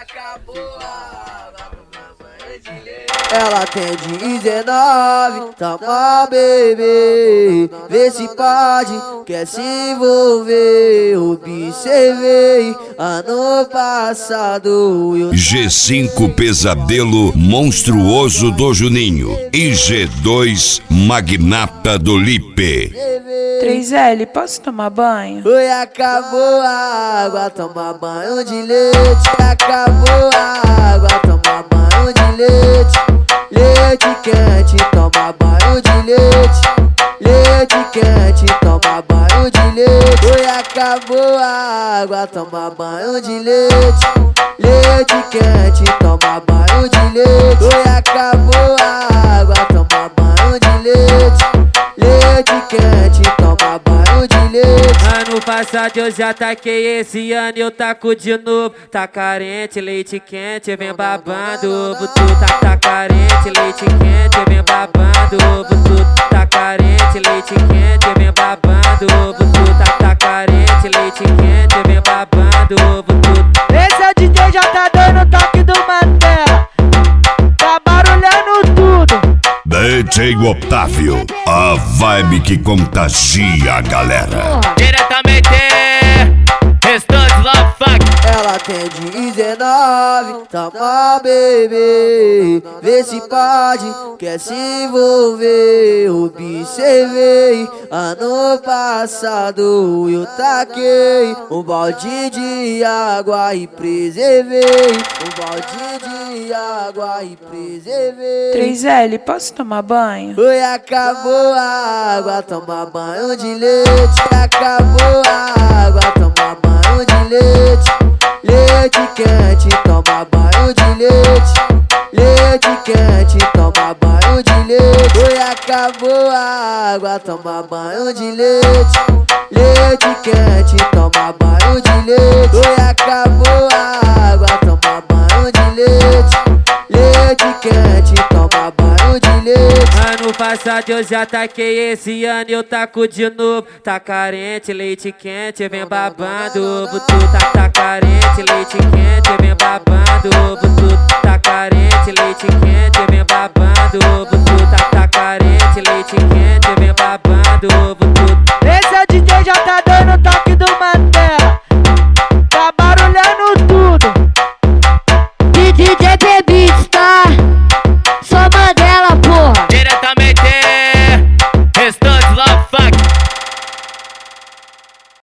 acabou a água, toma banho de leite. Ela tem 19, toma bebê, vê se pode, quer se envolver. Observei ano passado eu... G5 Pesadelo Monstruoso do Juninho e G2 Magnata do Lipe. 3L, posso tomar banho? Oi, acabou a água, toma banho de leite. Acabou a água, toma banho de leite. Leite quente, toma banho de leite. Leite quente, toma banho de leite. Oi, acabou a água, toma banho de leite. Leite quente, toma banho de leite. Oi, acabou a água, toma banho de leite. Leite quente, toma banho de leite. Ano passado eu já taquei, esse ano eu taco de novo. Tá carente, leite quente, vem babando ovo. Tu tá carente, leite quente, vem babando ovo. Tu tá carente, leite quente, vem babando ovo. Tu tá carente, leite quente, vem babando ovo. Tu. Esse é o DJ já tá dando toque do Mantela. Tá barulhando tudo. DJ Otávio, a vibe que contagia a galera. Diretamente, Restante Love Funk. Ela tem 19, toma bebê, vê se pode, quer se envolver. Observei ano passado eu taquei um balde de água e preservei. Um balde de água e preservei. 3L, posso tomar banho? Oi, acabou a água, toma banho de leite. Acabou a água, toma banho de leite. Leite quente, toma banho de leite. Leite quente, toma banho de leite. Oi, acabou a água, toma banho de leite. Leite quente, toma banho de leite. Oi, acabou a água, toma banho de leite. Leite quente, toma banho de leite. Ano passado eu já taquei, esse ano eu taco de novo. Tá carente, leite quente, vem babando ovo. Tu tá carente, leite quente, vem babando ovo. Tu tá carente, leite quente, vem babando ovo. Tu tá carente, leite quente, vem babando ovo.